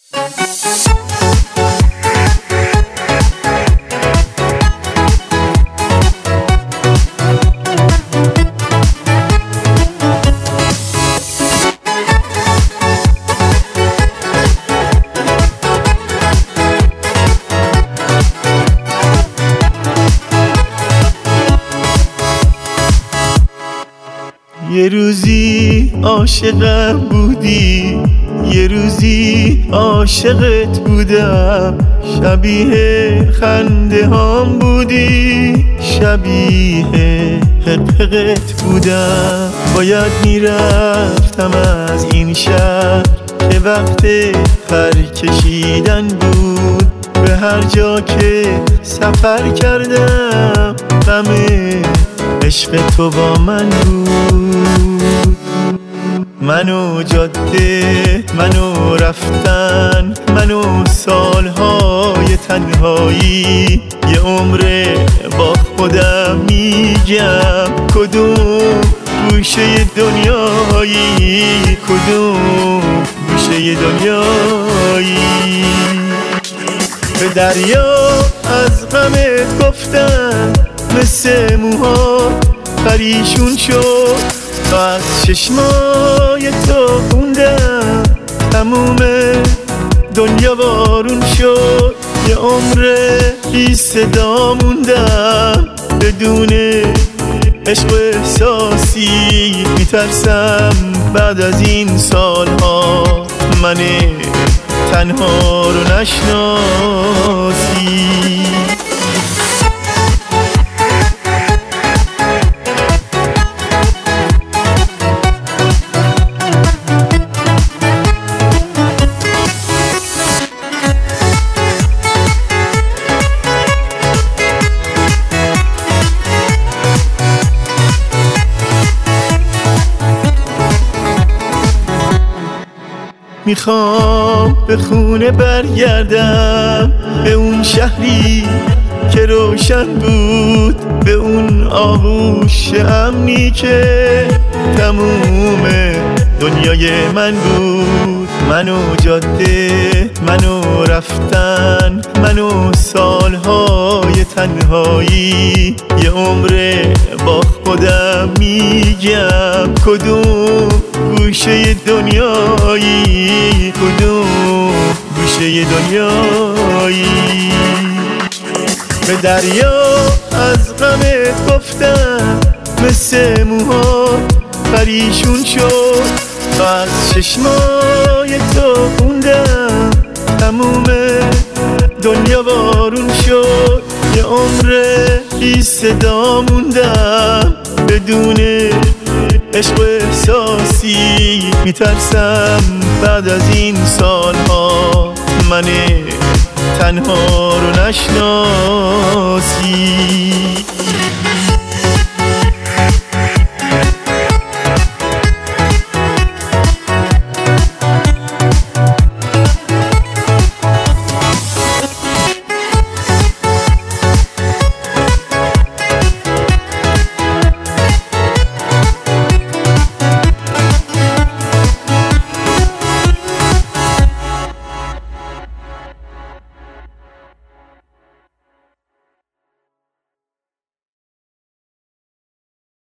یه روزی عاشقم بودی، یه روزی عاشقت بودم، شبیه خنده هام بودی، شبیه حقت بودم. باید میرفتم از این شهر که وقت پر کشیدن بود، به هر جا که سفر کردم غم عشق تو با من بود. منو جاده، منو رفتن، منو سالهای تنهایی، یه عمر با خودم میگم کدوم گوشه دنیایی، کدوم گوشه دنیایی. به دریا از غمت گفتن مثل موها پریشون شد، تا از چشمای تو خوندم تموم دنیا بارون شد. یه عمر بی صدا موندم بدون عشق و احساسی، میترسم بعد از این سالها من تنها رو نشناسی. میخوام به خونه برگردم، به اون شهری که روشن بود، به اون آغوش امنی که تموم دنیای من بود. منو جاده، منو رفتن، منو سالهای تنهایی، یه عمر با خودم میگم کدوم گوشه دنیایی، کدوم گوشه دنیایی. به دریا از غمت گفتم مثل موها پریشون شد، تا از چشمای تو خوندم تموم دنیا بارون شد. یه عمر بی صدا موندم بدون عشق و احساسی، میترسم بعد از این سالها من تنها رو نشناسی.